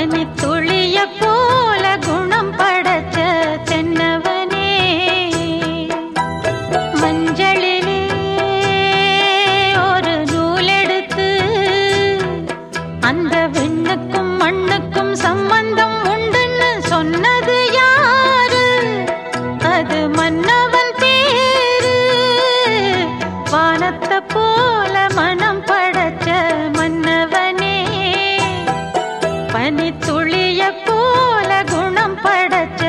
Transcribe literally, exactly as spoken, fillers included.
பனித்துளிய போல குணம் படைச்ச தென்னவனே மஞ்சளிலே ஒரு நூலெடுத்து அந்த விண்ணுக்கும் மண்ணுக்கும் சம்பந்தம் உண்டுன்னு சொன்னது யாரு? அது மன்னவன் பேரு. வானத்தை போல மனம் படைச்ச மன்னவனே பனித்துளிய போல குணம் படைச்ச